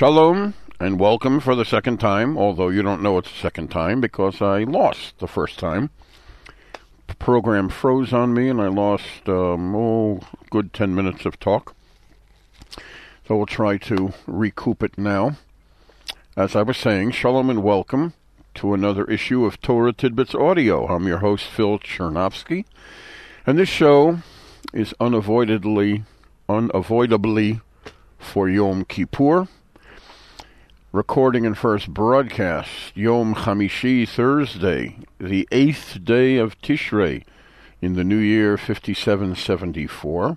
Shalom and welcome for the second time, although you don't know it's the second time because I lost the first time. The program froze on me and I lost good 10 minutes of talk. So we'll try to recoup it now. As I was saying, shalom and welcome to another issue of Torah Tidbits Audio. I'm your host, Phil Chernovsky, and this show is unavoidably for Yom Kippur. Recording and first broadcast, Yom Chamishi, Thursday, the 8th day of Tishrei, in the new year 5774.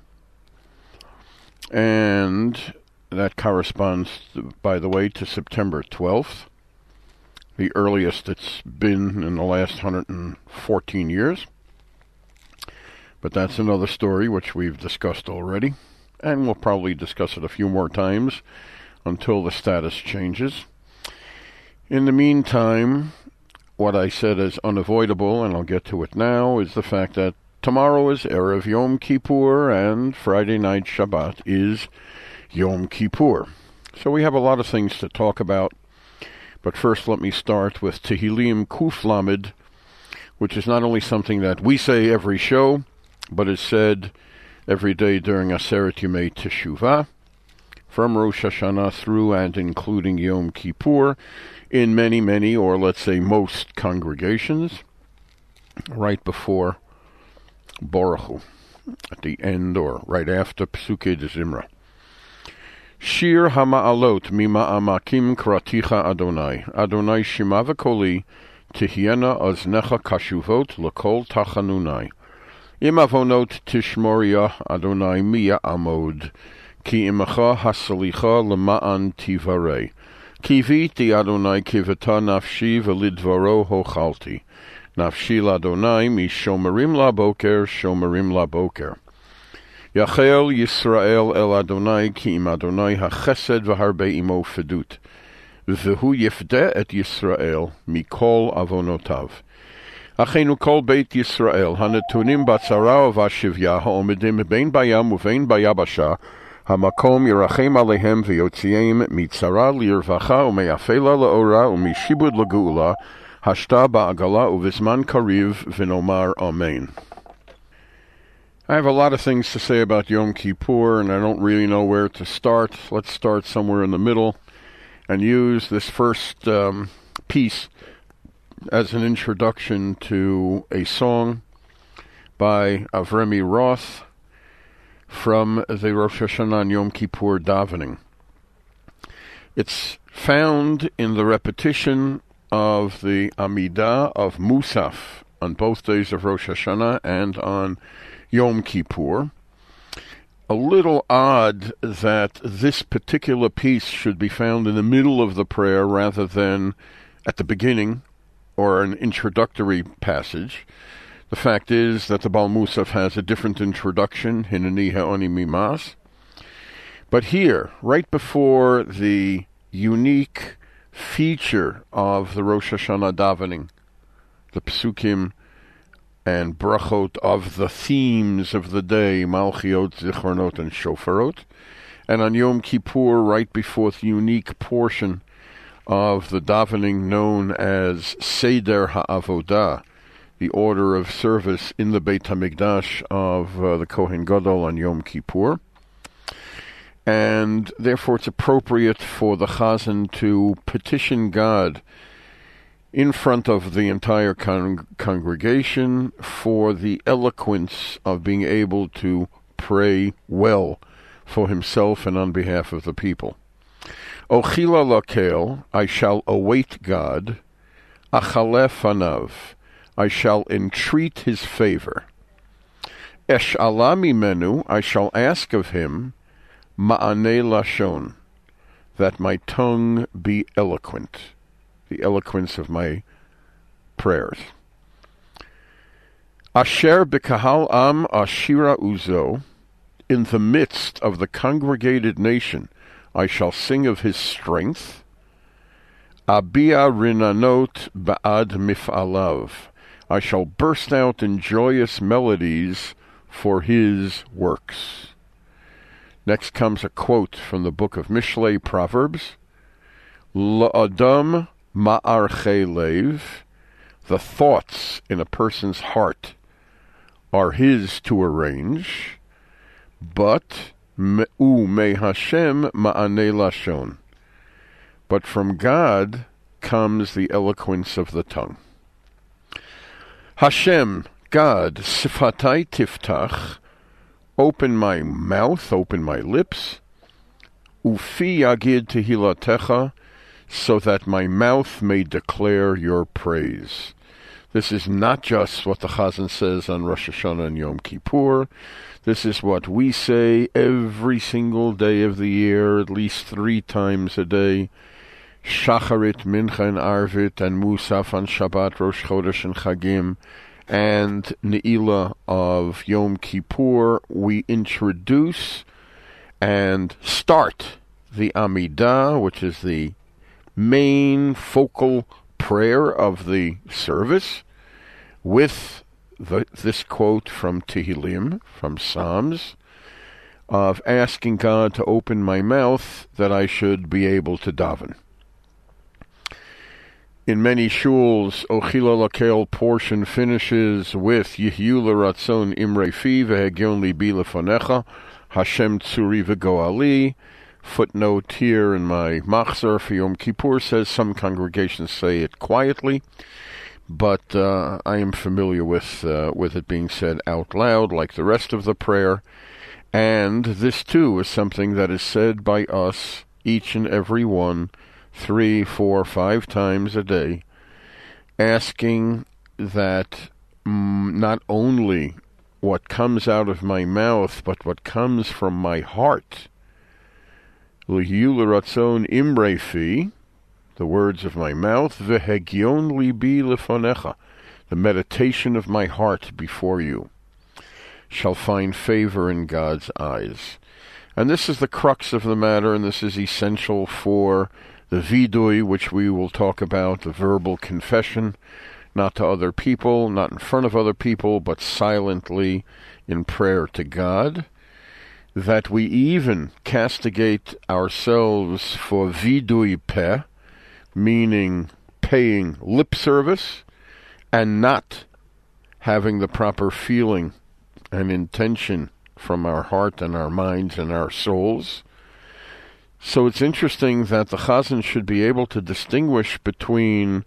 And that corresponds, by the way, to September 12th, the earliest it's been in the last 114 years. But that's another story which we've discussed already, and we'll probably discuss it a few more times until the status changes. In the meantime, what I said is unavoidable, and I'll get to it now, is the fact that tomorrow is Erev Yom Kippur, and Friday night Shabbat is Yom Kippur. So we have a lot of things to talk about, but first let me start with Tehillim Kuf Lamed, which is not only something that we say every show, but is said every day during Aseret Yemei Teshuvah, from Rosh Hashanah through and including Yom Kippur, in many, or let's say most congregations, right before Baruch Hu, at the end or right after Psukei de Zimra. Shir Hama'alot Mima'amakim Kraticha Adonai, Adonai Shema V'Koli, Tihiena Oznecha Kashuvot L'Kol Tachanunai, Im Avonot Tishmoria Adonai Miya Amod, Ki imacha hasalicha lema'an tivarei. Ki viti Adonai kivata nafshi velidvaro hochalti. Nafshi l'Adonai mishomerim la boker, shomerim la boker. Yachel Yisrael el Adonai ki im Adonai hachesed v'harbe imo fedut. V'hu yifde et Yisrael mikol avonotav. Achenu kol beit Yisrael hanetunim batzara v'ashivya ha'omedim bein bayam uvein bayabasha Hamakom Yerachem Alehem V'Yotziim Mitzara Lirvacha U'Meyafela La'ora U'Mishibud L'Geula Hashta Ba'agala U'Vizman Kariv V'Nomar Amen. I have a lot of things to say about Yom Kippur, and I don't really know where to start. Let's start somewhere in the middle and use this first piece as an introduction to a song by Avremi Roth from the Rosh Hashanah and Yom Kippur davening. It's found in the repetition of the Amidah of Musaf on both days of Rosh Hashanah and on Yom Kippur. A little odd that this particular piece should be found in the middle of the prayer rather than at the beginning or an introductory passage. The fact is that the Baal Musaf has a different introduction, Hineni Ha'oni Mimas. But here, right before the unique feature of the Rosh Hashanah davening, the Psukim and Brachot of the themes of the day, Malchiot, Zichronot, and Shofarot, and on Yom Kippur, right before the unique portion of the davening known as Seder HaAvodah, the order of service in the Beit HaMikdash of the Kohen Gadol on Yom Kippur. And therefore it's appropriate for the Chazan to petition God in front of the entire congregation for the eloquence of being able to pray well for himself and on behalf of the people. Ochila lakel, I shall await God, achalef anav, I shall entreat his favor. Esh'ala mimenu, I shall ask of him, ma'aneh lashon, that my tongue be eloquent, the eloquence of my prayers. Asher b'kahal am ashira uzo, in the midst of the congregated nation, I shall sing of his strength. Abia rinanot ba'ad mif'alav, I shall burst out in joyous melodies for his works. Next comes a quote from the book of Mishlei, Proverbs, La'adam ma'archei lev, the thoughts in a person's heart are his to arrange, but me Hashem ma'anei lashon, but from God comes the eloquence of the tongue. Hashem, God, sifatai tiftach, open my mouth, open my lips, ufi yagid tehilatecha, so that my mouth may declare your praise. This is not just what the Chazan says on Rosh Hashanah and Yom Kippur. This is what we say every single day of the year, at least 3 times a day. Shacharit, Mincha, and Arvit, and Musaf on Shabbat, Rosh Chodesh, and Chagim, and Ne'ilah of Yom Kippur. We introduce and start the Amidah, which is the main focal prayer of the service, with this quote from Tehillim, from Psalms, of asking God to open my mouth that I should be able to daven. In many shuls, Ochila Lakel portion finishes with Yihyu l'ratzon imrei fi v'hegyon libi lefonecha, Hashem tzuri v'goali. Footnote here in my Machzor for Yom Kippur says some congregations say it quietly, but I am familiar with it being said out loud like the rest of the prayer. And this too is something that is said by us, each and every one, 3, 4, 5 times a day, asking that not only what comes out of my mouth, but what comes from my heart, L'hiyu l'ratzon imrei fi, the words of my mouth, v'hegyon libi lefonecha, the meditation of my heart before you, shall find favor in God's eyes. And this is the crux of the matter, and this is essential for the vidui, which we will talk about, the verbal confession, not to other people, not in front of other people, but silently in prayer to God, that we even castigate ourselves for vidui peh, meaning paying lip service, and not having the proper feeling and intention from our heart and our minds and our souls. So it's interesting that the Chazan should be able to distinguish between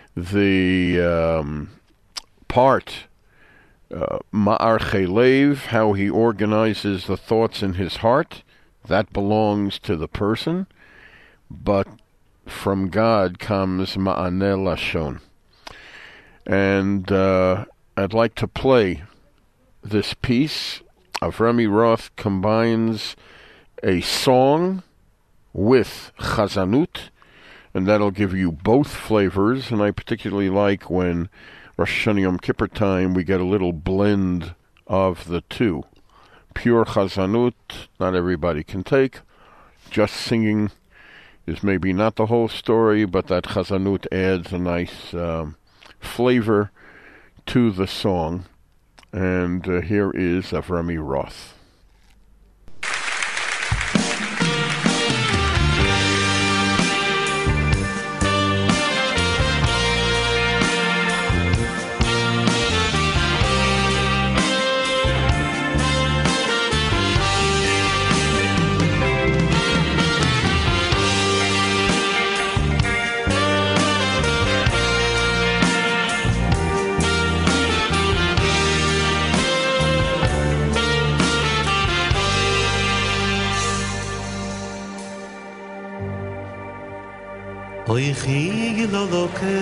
the part Ma'archei lev, how he organizes the thoughts in his heart, that belongs to the person, but from God comes Ma'aneh Lashon. And I'd like to play this piece. Avrami Roth combines a song with Chazanut, and that'll give you both flavors, and I particularly like when Rosh Hashanah Yom Kippur time, we get a little blend of the two. Pure Chazanut, not everybody can take. Just singing is maybe not the whole story, but that Chazanut adds a nice flavor to the song. And here is Avrami Roth. Oy khig lo loke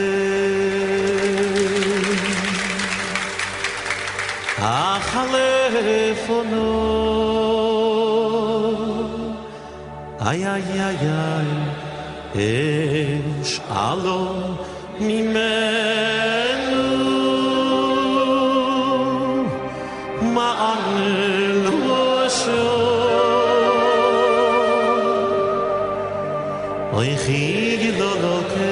a khalefono ay ay ay ay es alo mimenu ma'anel washo oy khig lo loke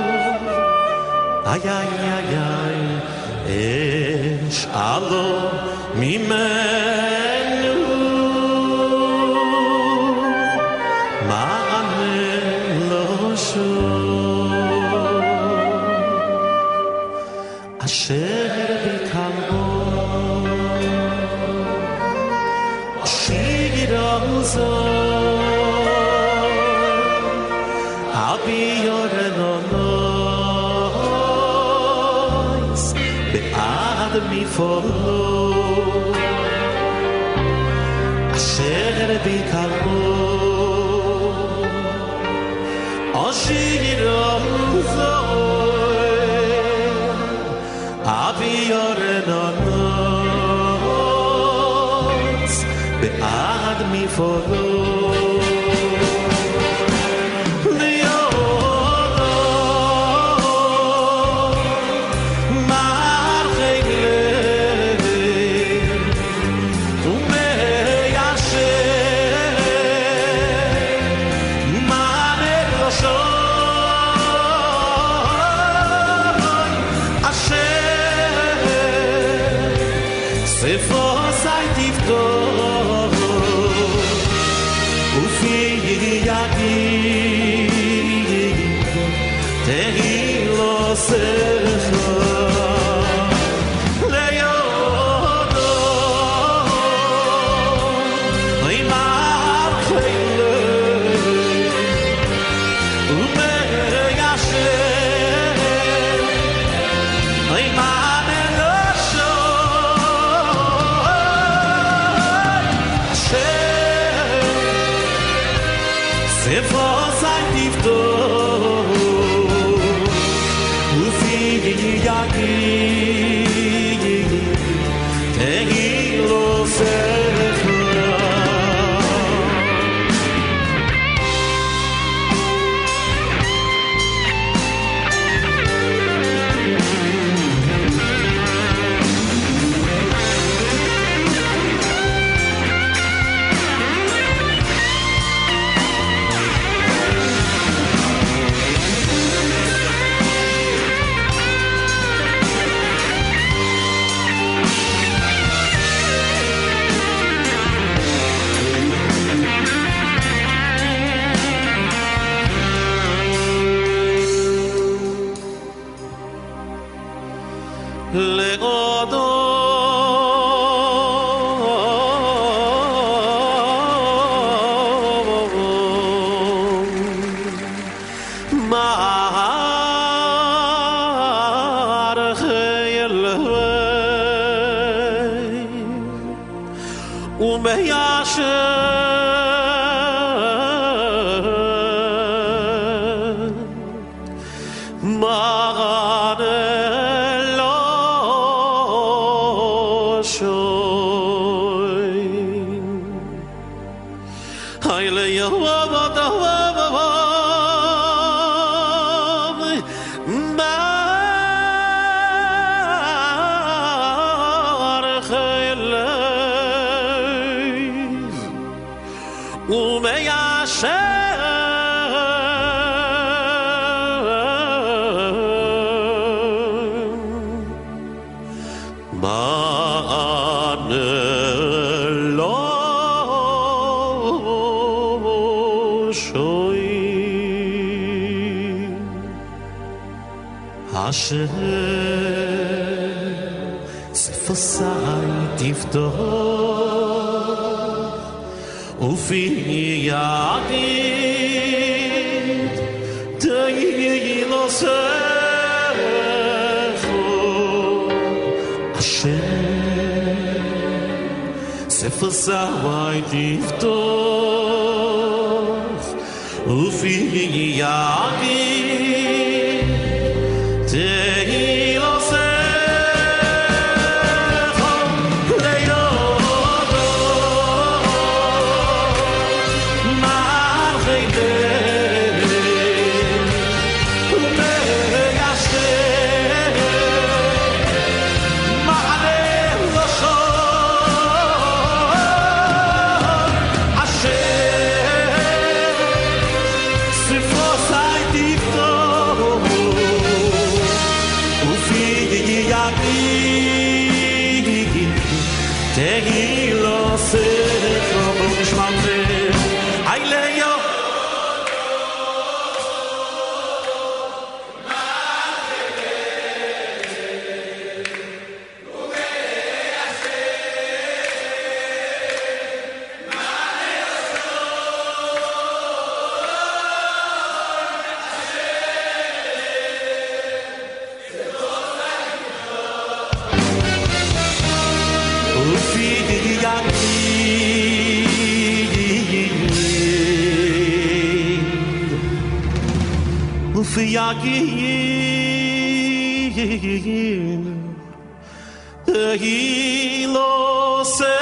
ay ay ay ay es alo אשר בקרבו שירוזו אבי יורנונויס בעד מפולו אשר בקרבו שירוזו אבי יורנונויס בעד מפולו Sifosai tifto Ufiyagin Hilo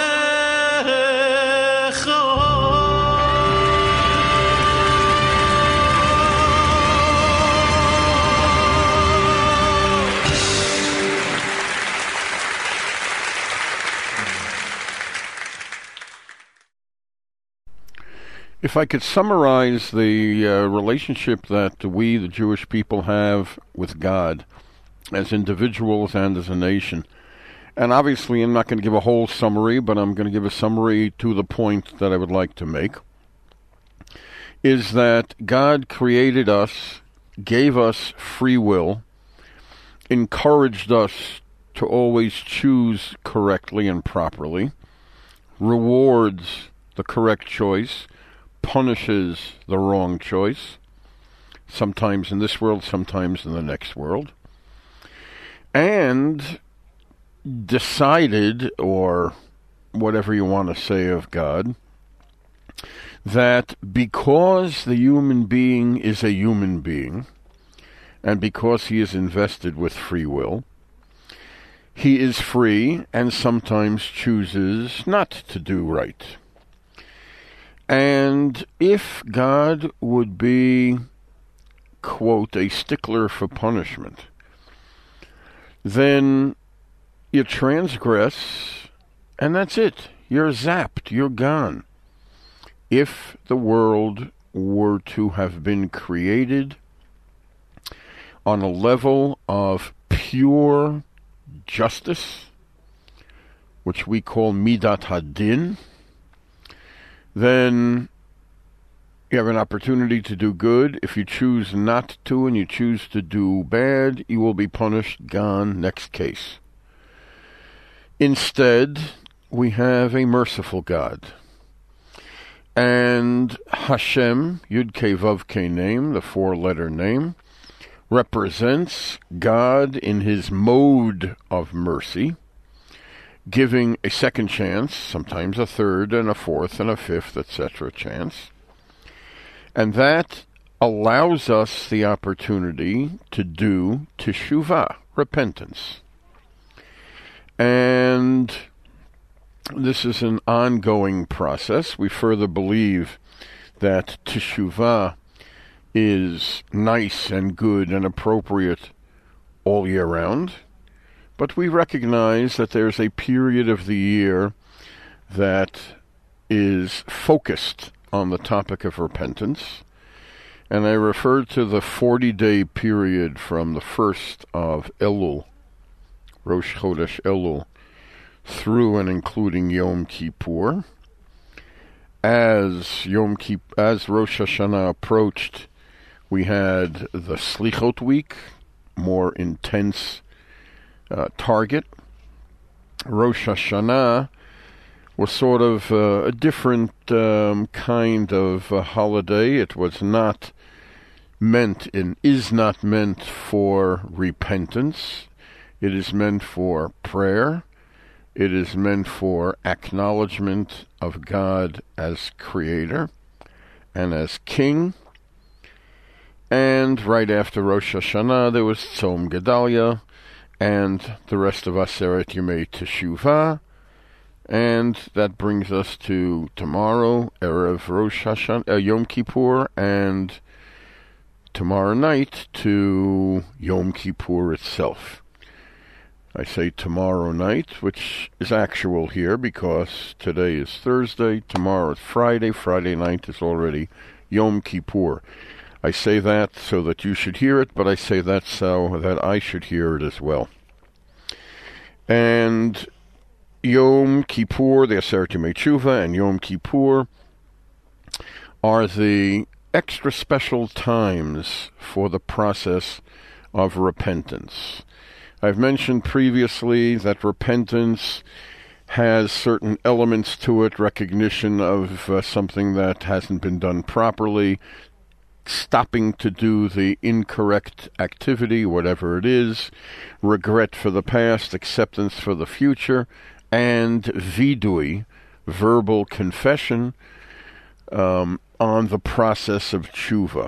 If I could summarize the relationship that we, the Jewish people, have with God as individuals and as a nation, and obviously I'm not going to give a whole summary, but I'm going to give a summary to the point that I would like to make, is that God created us, gave us free will, encouraged us to always choose correctly and properly, rewards the correct choice, punishes the wrong choice, sometimes in this world, sometimes in the next world, and decided, or whatever you want to say of God, that because the human being is a human being, and because he is invested with free will, he is free and sometimes chooses not to do right. And if God would be, quote, a stickler for punishment, then you transgress, and that's it. You're zapped. You're gone. If the world were to have been created on a level of pure justice, which we call Midat Hadin, then you have an opportunity to do good. If you choose not to and you choose to do bad, you will be punished. Gone. Next case. Instead, we have a merciful God. And Hashem, Yud Kei Vav Kei name, the four-letter name, represents God in his mode of mercy, giving a second chance, sometimes a third and a fourth and a fifth, etc. chance. And that allows us the opportunity to do teshuvah, repentance. And this is an ongoing process. We further believe that teshuvah is nice and good and appropriate all year round. But we recognize that there's a period of the year that is focused on the topic of repentance. And I refer to the 40-day period from the 1st of Elul, Rosh Chodesh Elul, through and including Yom Kippur. As Rosh Hashanah approached, we had the Slichot week, more intense target. Rosh Hashanah was sort of a different kind of holiday. It was not meant and is not meant for repentance. It is meant for prayer. It is meant for acknowledgement of God as creator and as king. And right after Rosh Hashanah, there was Tzom Gedalia, and the rest of Aseret Yemei Teshuvah, and that brings us to tomorrow, Erev Rosh Hashanah, Yom Kippur, and tomorrow night to Yom Kippur itself. I say tomorrow night, which is actual here because today is Thursday, tomorrow is Friday, Friday night is already Yom Kippur. I say that so that you should hear it, but I say that so that I should hear it as well. And Yom Kippur, the Aseret Yemei Teshuvah, and Yom Kippur are the extra special times for the process of repentance. I've mentioned previously that repentance has certain elements to it, recognition of something that hasn't been done properly, stopping to do the incorrect activity, whatever it is, regret for the past, acceptance for the future, and vidui, verbal confession, on the process of tshuva.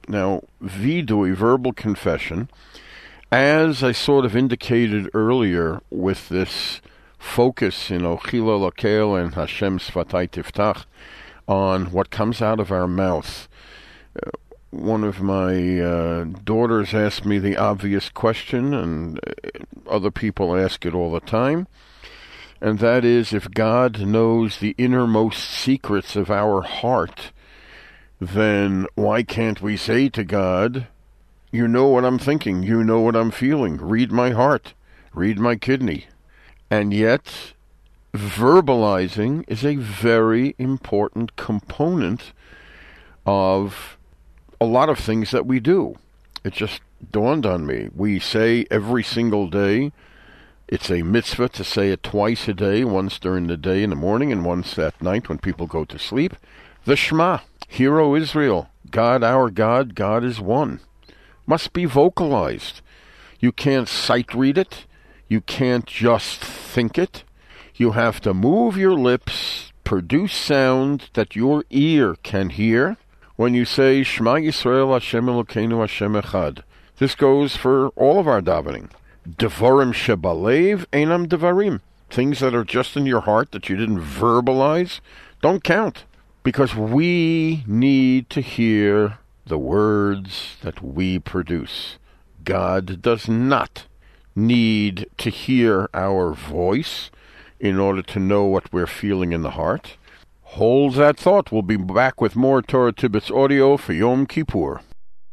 Now, vidui, verbal confession, as I sort of indicated earlier with this focus in Ochila Lakel and Hashem Svatai Tiftach on what comes out of our mouth. One of my daughters asked me the obvious question, and other people ask it all the time, and that is, if God knows the innermost secrets of our heart, then why can't we say to God, you know what I'm thinking, you know what I'm feeling, read my heart, read my kidney. And yet, verbalizing is a very important component of a lot of things that we do. It just dawned on me. We say every single day, it's a mitzvah to say it twice a day, once during the day in the morning and once at night when people go to sleep. The Shema, Hear, O Israel, God our God, God is one. Must be vocalized. You can't sight read it. You can't just think it. You have to move your lips, produce sound that your ear can hear when you say, Shema Yisrael Hashem Elokeinu Hashem Echad. This goes for all of our davening. Devarim shebalev einam devarim. Things that are just in your heart that you didn't verbalize don't count, because we need to hear the words that we produce. God does not need to hear our voice in order to know what we're feeling in the heart. Hold that thought. We'll be back with more Torah Tidbits audio for Yom Kippur.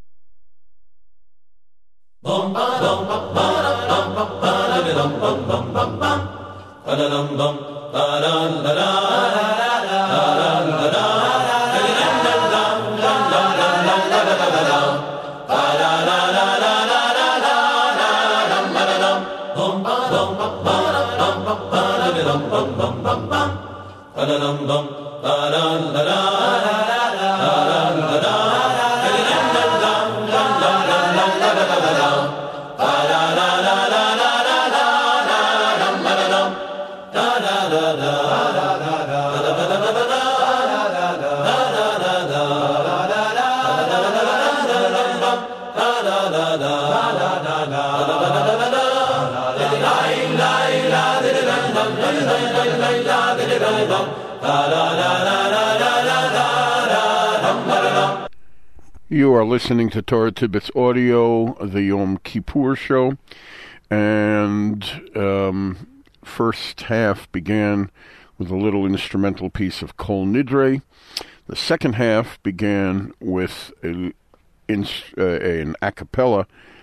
You are listening to Torah Tidbits Audio, the Yom Kippur show, and first half began with a little instrumental piece of Kol Nidre. The second half began with an a cappella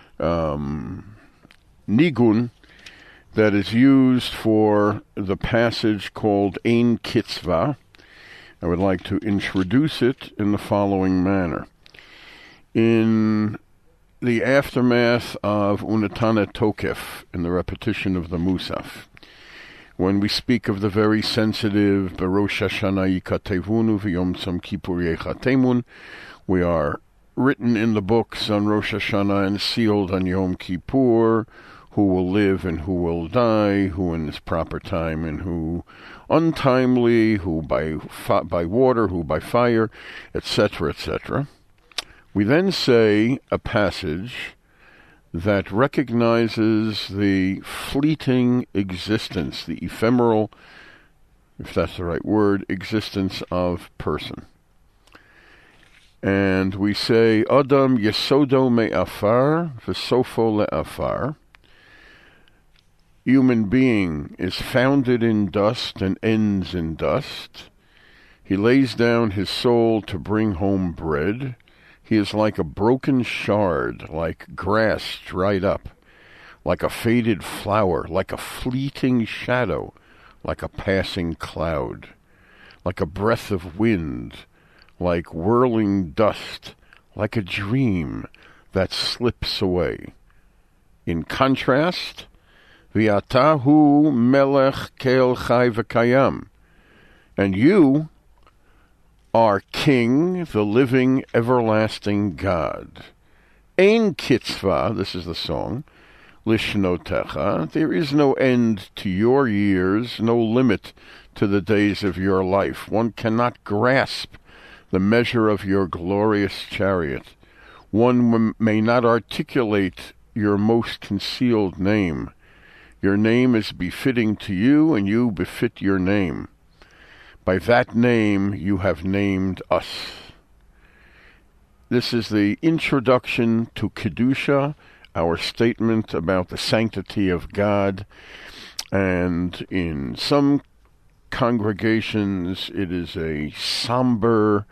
nigun that is used for the passage called Ein Kitzvah. I would like to introduce it in the following manner. In the aftermath of Unatana Tokef, in the repetition of the Musaf, when we speak of the very sensitive Berosh Hashanah Yikatevunu v'Yom Tzom Kippur Yechatemun, we are written in the books on Rosh Hashanah and sealed on Yom Kippur, who will live and who will die, who in his proper time and who untimely, who by water, who by fire, etc., etc. We then say a passage that recognizes the fleeting existence, the ephemeral, if that's the right word, existence of person. And we say, Adam yesodo me'afar v'sofo le'afar. Human being is founded in dust and ends in dust. He lays down his soul to bring home bread. He is like a broken shard, like grass dried up, like a faded flower, like a fleeting shadow, like a passing cloud, like a breath of wind, like whirling dust, like a dream that slips away. In contrast, V'atahu melech kel chai v'kayam, and you are King, the living, everlasting God. Ein kitzvah, this is the song, lishnotecha, there is no end to your years, no limit to the days of your life. One cannot grasp the measure of your glorious chariot. One may not articulate your most concealed name. Your name is befitting to you, and you befit your name. By that name you have named us. This is the introduction to Kedusha, our statement about the sanctity of God. And in some congregations it is a somber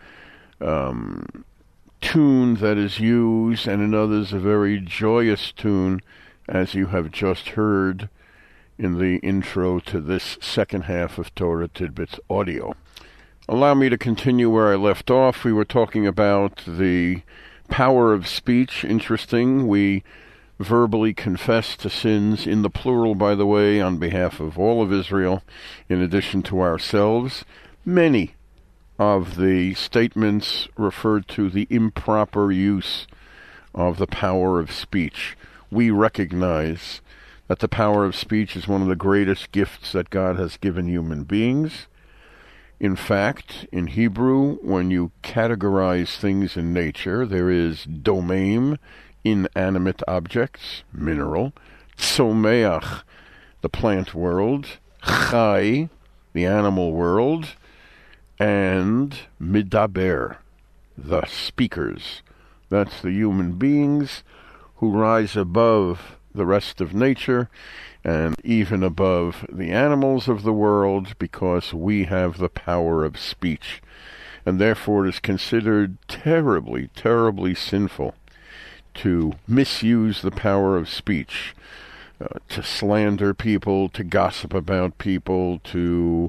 tune that is used, and in others a very joyous tune, as you have just heard in the intro to this second half of Torah Tidbits audio. Allow me to continue where I left off. We were talking about the power of speech. Interesting. We verbally confess to sins, in the plural, by the way, on behalf of all of Israel, in addition to ourselves. Many of the statements referred to the improper use of the power of speech. We recognize that the power of speech is one of the greatest gifts that God has given human beings. In fact, in Hebrew, when you categorize things in nature, there is domain, inanimate objects, mineral, tzomeach, the plant world, chai, the animal world, and midaber, the speakers. That's the human beings who rise above the rest of nature and even above the animals of the world, because we have the power of speech. And therefore it is considered terribly, terribly sinful to misuse the power of speech, to slander people, to gossip about people, to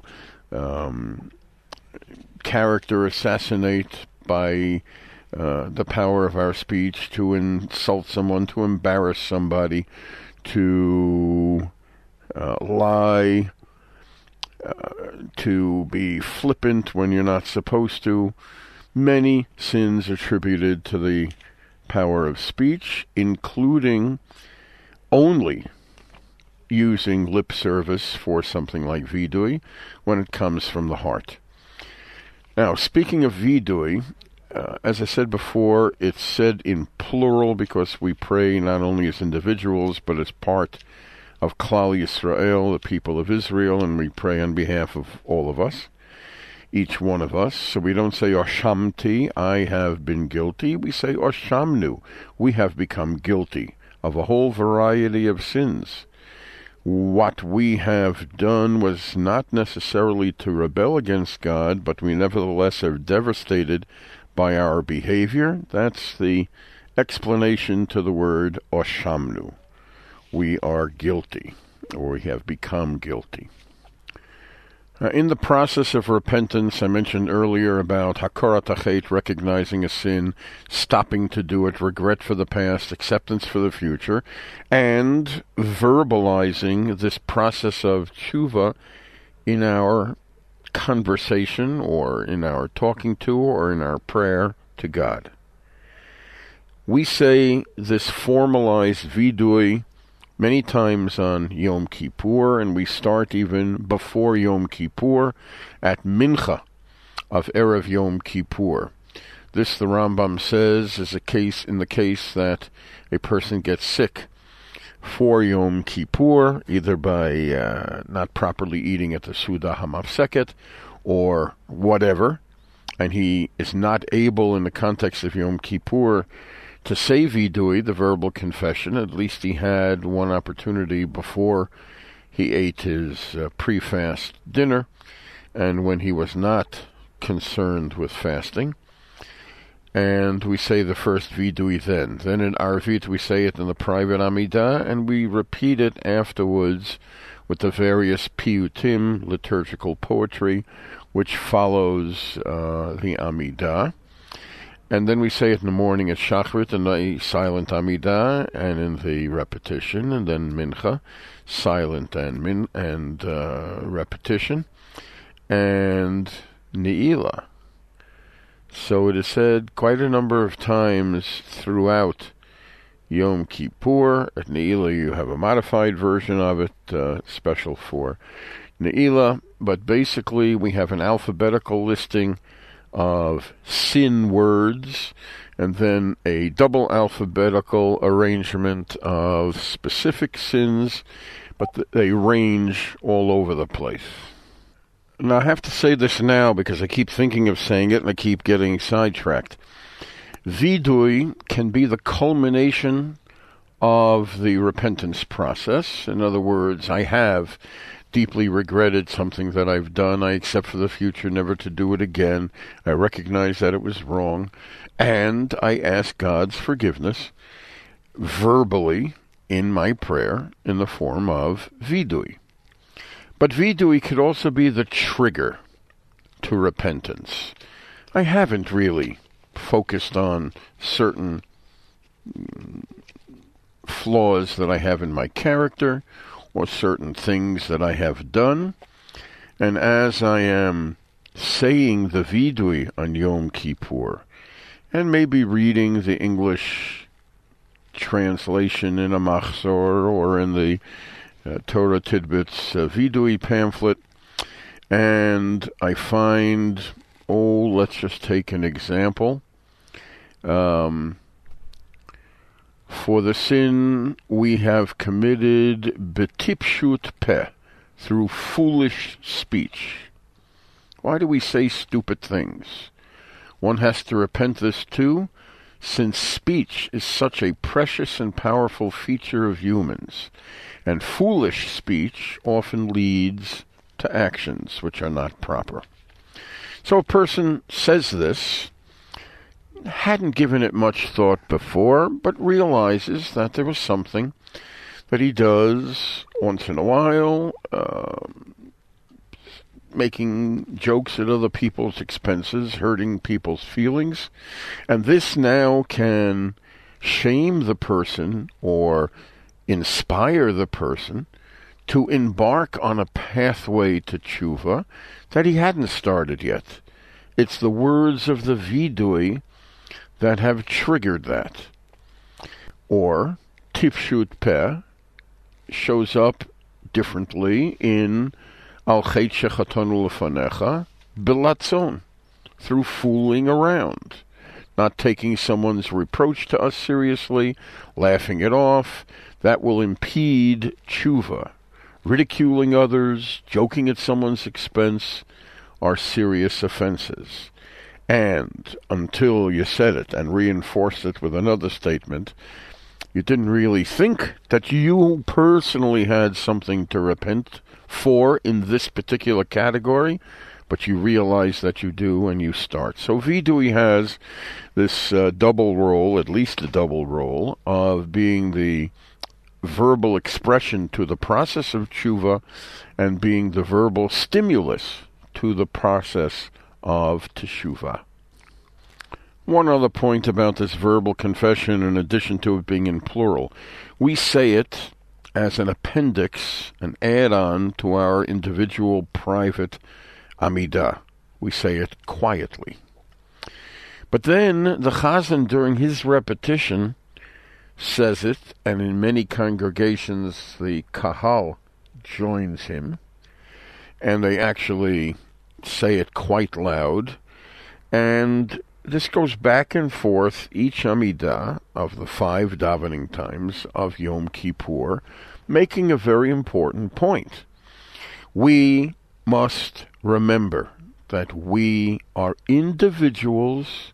character assassinate by the power of our speech, to insult someone, to embarrass somebody, to lie, to be flippant when you're not supposed to. Many sins attributed to the power of speech, including only using lip service for something like vidui when it comes from the heart. Now, speaking of vidui, as I said before, it's said in plural because we pray not only as individuals, but as part of Klal Yisrael, the people of Israel, and we pray on behalf of all of us, each one of us. So we don't say, Oshamti, I have been guilty. We say, Oshamnu, we have become guilty of a whole variety of sins. What we have done was not necessarily to rebel against God, but we nevertheless are devastated by our behavior. That's the explanation to the word Oshamnu. We are guilty, or we have become guilty. In the process of repentance, I mentioned earlier about Hakarat HaChet, recognizing a sin, stopping to do it, regret for the past, acceptance for the future, and verbalizing this process of tshuva in our conversation, or in our talking to, or in our prayer to God. We say this formalized vidui many times on Yom Kippur, and we start even before Yom Kippur at Mincha of Erev Yom Kippur. This, the Rambam says, is in the case that a person gets sick for Yom Kippur, either by not properly eating at the Suda HaMafseket or whatever, and he is not able in the context of Yom Kippur to say vidui, the verbal confession. At least he had one opportunity before he ate his pre-fast dinner, and when he was not concerned with fasting. And we say the first vidui then. Then in Arvit we say it in the private Amidah, and we repeat it afterwards with the various piyutim, liturgical poetry, which follows the Amidah. And then we say it in the morning at Shachrit in the silent Amidah, and in the repetition, and then Mincha, silent and repetition, and Ne'ilah. So it is said quite a number of times throughout Yom Kippur. At Ne'ilah you have a modified version of it, special for Ne'ilah, but basically we have an alphabetical listing of sin words, and then a double alphabetical arrangement of specific sins, but they range all over the place. Now, I have to say this now because I keep thinking of saying it and I keep getting sidetracked. Vidui can be the culmination of the repentance process. In other words, I have deeply regretted something that I've done. I accept for the future never to do it again. I recognize that it was wrong. And I ask God's forgiveness verbally in my prayer in the form of vidui. But vidui could also be the trigger to repentance. I haven't really focused on certain flaws that I have in my character or certain things that I have done. And as I am saying the vidui on Yom Kippur, and maybe reading the English translation in a machzor or in the Torah Tidbits vidui pamphlet, and I find, let's just take an example. For the sin we have committed betipshut peh, through foolish speech. Why do we say stupid things? One has to repent this too, since speech is such a precious and powerful feature of humans, and foolish speech often leads to actions which are not proper. So a person says this, hadn't given it much thought before, but realizes that there was something that he does once in a while, making jokes at other people's expenses, hurting people's feelings, and this now can shame the person or inspire the person to embark on a pathway to tshuva that he hadn't started yet. It's the words of the vidui that have triggered that. Or tifshut peh shows up differently in Al Chet Shechatanu Lefanecha Bilatzon, through fooling around, not taking someone's reproach to us seriously, laughing it off. That will impede tshuva. Ridiculing others, joking at someone's expense are serious offenses. And until you said it and reinforced it with another statement, you didn't really think that you personally had something to repent for in this particular category, but you realize that you do and you start. So vidui has this double role, at least a double role, of being the verbal expression to the process of tshuva and being the verbal stimulus to the process of teshuvah. One other point about this verbal confession, in addition to it being in plural, we say it as an appendix, an add-on to our individual private Amidah. We say it quietly. But then the Chazan, during his repetition, says it, and in many congregations the Kahal joins him, and they actually say it quite loud, and this goes back and forth each Amidah of the 5 davening times of Yom Kippur, making a very important point. We must remember that we are individuals,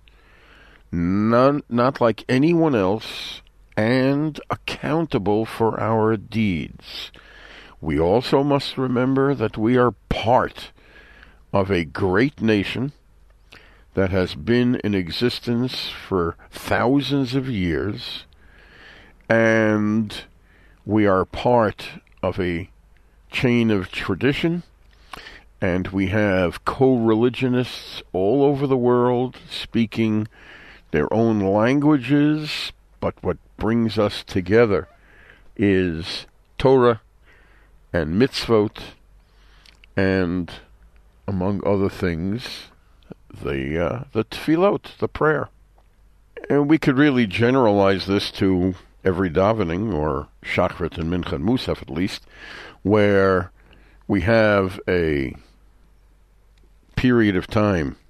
not like anyone else, and accountable for our deeds. We also must remember that we are part of a great nation that has been in existence for thousands of years, and we are part of a chain of tradition, and we have co-religionists all over the world speaking their own languages, but what brings us together is Torah and mitzvot, and among other things, the tefillot, the prayer. And we could really generalize this to every davening, or Shachrit and Mincha and Musaf at least, where we have a period of time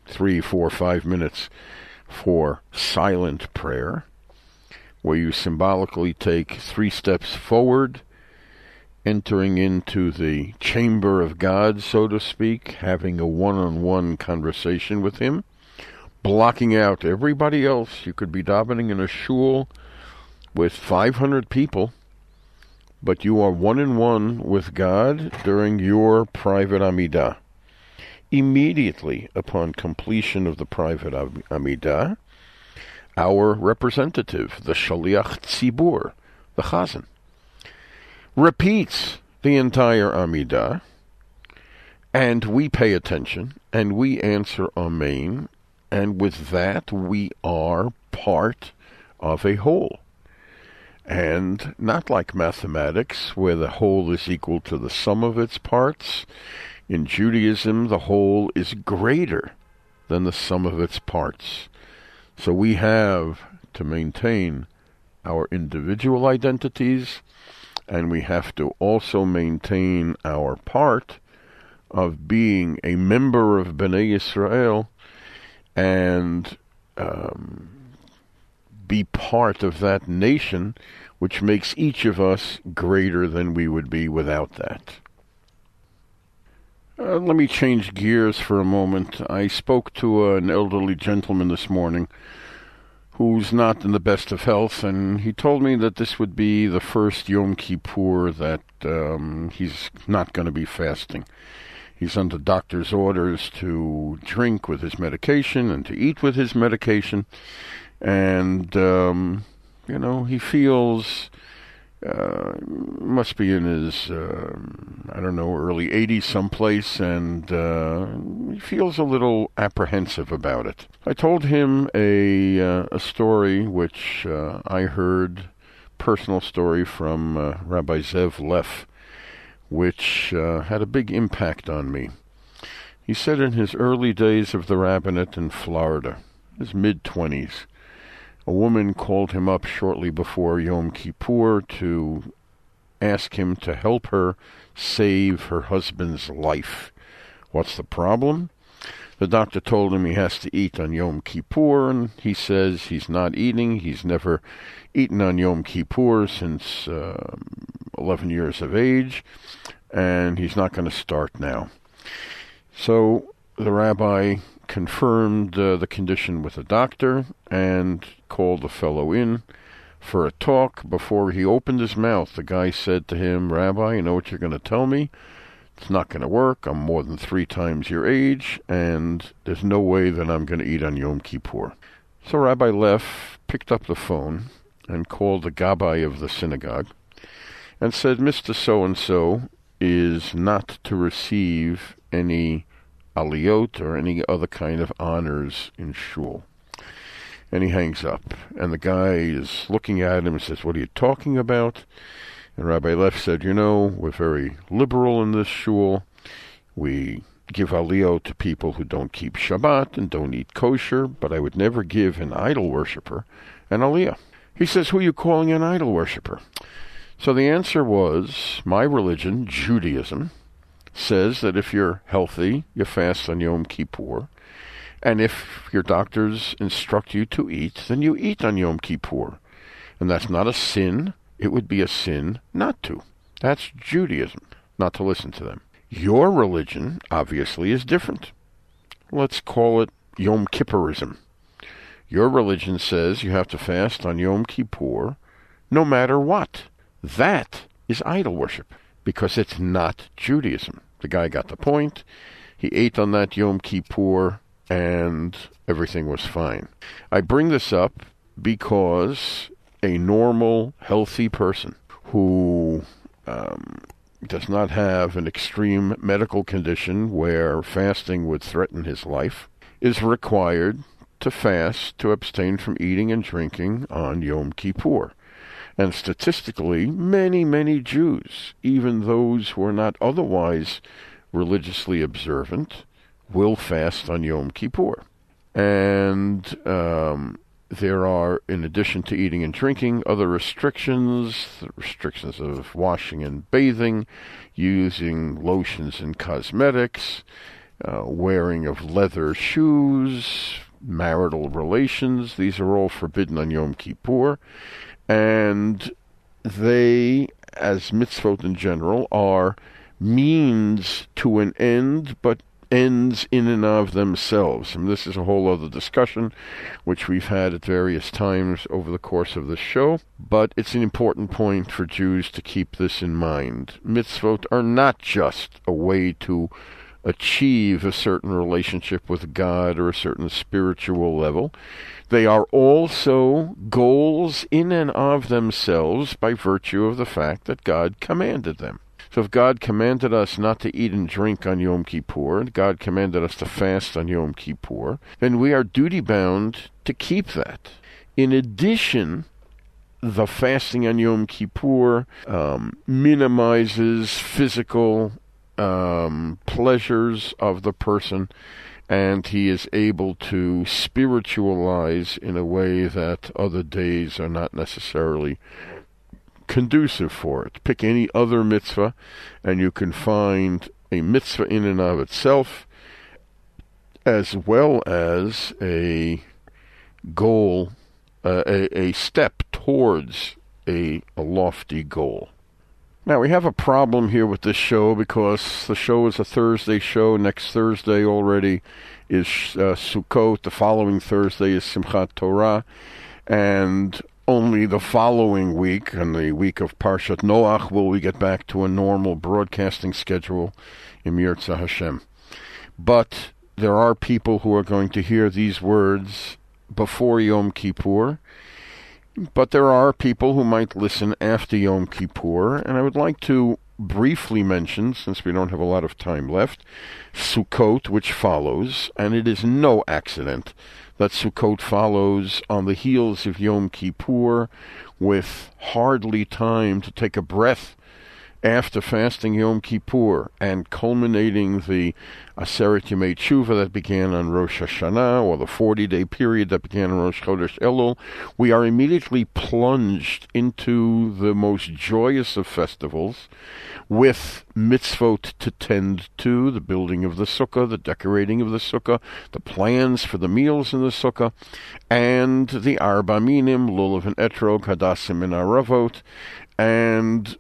3, 4, 5 minutes for silent prayer, where you symbolically take 3 steps forward, entering into the chamber of God, so to speak, having a one-on-one conversation with him, blocking out everybody else. You could be davening in a shul with 500 people, but you are one-on-one with God during your private Amidah. Immediately upon completion of the private Amidah, our representative, the Shaliach Tzibur, the Chazan, repeats the entire Amidah, and we pay attention, and we answer Amen, and with that we are part of a whole. And not like mathematics, where the whole is equal to the sum of its parts. In Judaism, the whole is greater than the sum of its parts. So we have to maintain our individual identities, and we have to also maintain our part of being a member of Bnei Yisrael and be part of that nation, which makes each of us greater than we would be without that. Let me change gears for a moment. I spoke to an elderly gentleman this morning who's not in the best of health, and he told me that this would be the first Yom Kippur that he's not going to be fasting. He's under doctor's orders to drink with his medication and to eat with his medication, and he feels must be in his early 80s someplace, and he feels a little apprehensive about it. I told him a story which I heard, personal story from Rabbi Zev Leff, which had a big impact on me. He said in his early days of the rabbinate in Florida, his mid-20s, a woman called him up shortly before Yom Kippur to ask him to help her save her husband's life. What's the problem? The doctor told him he has to eat on Yom Kippur, and he says he's not eating. He's never eaten on Yom Kippur since 11 years of age, and he's not going to start now. So the rabbi confirmed the condition with the doctor and called the fellow in for a talk. Before he opened his mouth, the guy said to him, "Rabbi, you know what you're going to tell me? It's not going to work. I'm more than 3 times your age, and there's no way that I'm going to eat on Yom Kippur." So Rabbi Leff picked up the phone and called the gabbai of the synagogue and said, "Mr. So-and-so is not to receive any aliyot or any other kind of honors in shul." And he hangs up. And the guy is looking at him and says, "What are you talking about?" And Rabbi Leff said, "We're very liberal in this shul. We give aliyot to people who don't keep Shabbat and don't eat kosher, but I would never give an idol worshiper an aliyah." He says, "Who are you calling an idol worshiper?" So the answer was, my religion, Judaism, says that if you're healthy, you fast on Yom Kippur. And if your doctors instruct you to eat, then you eat on Yom Kippur. And that's not a sin. It would be a sin not to. That's Judaism, not to listen to them. Your religion, obviously, is different. Let's call it Yom Kippurism. Your religion says you have to fast on Yom Kippur no matter what. That is idol worship, because it's not Judaism. The guy got the point. He ate on that Yom Kippur, and everything was fine. I bring this up because a normal, healthy person who does not have an extreme medical condition where fasting would threaten his life is required to fast, to abstain from eating and drinking on Yom Kippur. And statistically, many, many Jews, even those who are not otherwise religiously observant, will fast on Yom Kippur. And there are, in addition to eating and drinking, other restrictions, the restrictions of washing and bathing, using lotions and cosmetics, wearing of leather shoes, marital relations. These are all forbidden on Yom Kippur. And they, as mitzvot in general, are means to an end, but ends in and of themselves. And this is a whole other discussion, which we've had at various times over the course of this show. But it's an important point for Jews to keep this in mind. Mitzvot are not just a way to achieve a certain relationship with God or a certain spiritual level. They are also goals in and of themselves by virtue of the fact that God commanded them. So if God commanded us not to eat and drink on Yom Kippur, and God commanded us to fast on Yom Kippur, then we are duty-bound to keep that. In addition, the fasting on Yom Kippur minimizes physical pleasures of the person, and he is able to spiritualize in a way that other days are not necessarily conducive for it. Pick any other mitzvah, and you can find a mitzvah in and of itself, as well as a goal, a step towards a lofty goal. Now, we have a problem here with this show because the show is a Thursday show. Next Thursday already is Sukkot. The following Thursday is Simchat Torah. And only the following week, in the week of Parshat Noach, will we get back to a normal broadcasting schedule in Yirtzeh Hashem. But there are people who are going to hear these words before Yom Kippur, but there are people who might listen after Yom Kippur, and I would like to briefly mention, since we don't have a lot of time left, Sukkot, which follows, and it is no accident that Sukkot follows on the heels of Yom Kippur with hardly time to take a breath after fasting Yom Kippur and culminating the Aseret Yemei Tshuva that began on Rosh Hashanah, or the 40-day period that began on Rosh Chodesh Elul. We are immediately plunged into the most joyous of festivals with mitzvot to tend to, the building of the sukkah, the decorating of the sukkah, the plans for the meals in the sukkah, and the Arba Minim, Lulav and Etrog, Hadassim and Aravot, and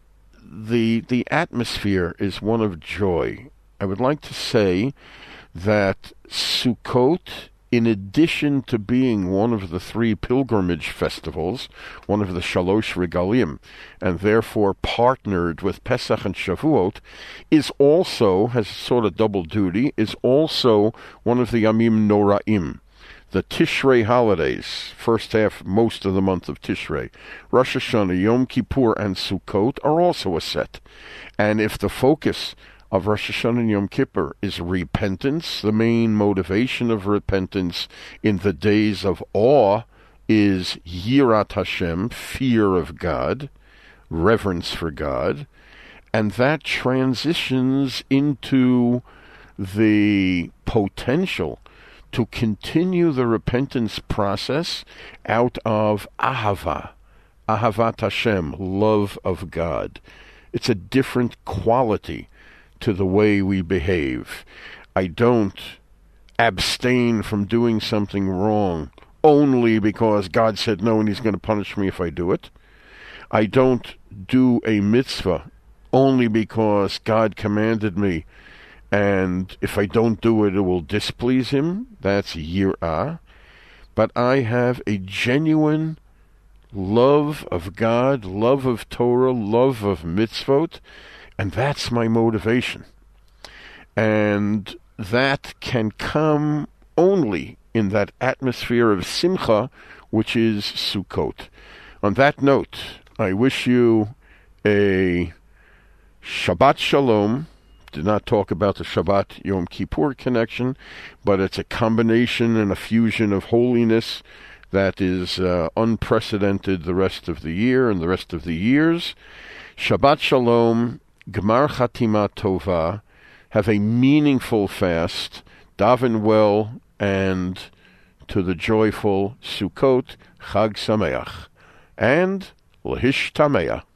the atmosphere is one of joy. I would like to say that Sukkot, in addition to being one of the three pilgrimage festivals, one of the Shalosh Regalim, and therefore partnered with Pesach and Shavuot, is also, has sort of double duty, is also one of the Yamim Noraim. The Tishrei holidays, first half, most of the month of Tishrei, Rosh Hashanah, Yom Kippur, and Sukkot are also a set. And if the focus of Rosh Hashanah and Yom Kippur is repentance, the main motivation of repentance in the days of awe is Yirat Hashem, fear of God, reverence for God, and that transitions into the potential to continue the repentance process out of Ahavat Hashem, love of God. It's a different quality to the way we behave. I don't abstain from doing something wrong only because God said no and He's going to punish me if I do it. I don't do a mitzvah only because God commanded me, and if I don't do it, it will displease Him. That's yirah. But I have a genuine love of God, love of Torah, love of mitzvot, and that's my motivation. And that can come only in that atmosphere of simcha, which is Sukkot. On that note, I wish you a Shabbat Shalom. Did not talk about the Shabbat Yom Kippur connection, but it's a combination and a fusion of holiness that is unprecedented the rest of the year and the rest of the years. Shabbat Shalom, Gmar Chatima Tova, have a meaningful fast, daven well, and to the joyful Sukkot, Chag Sameach, and L'Hishtameah.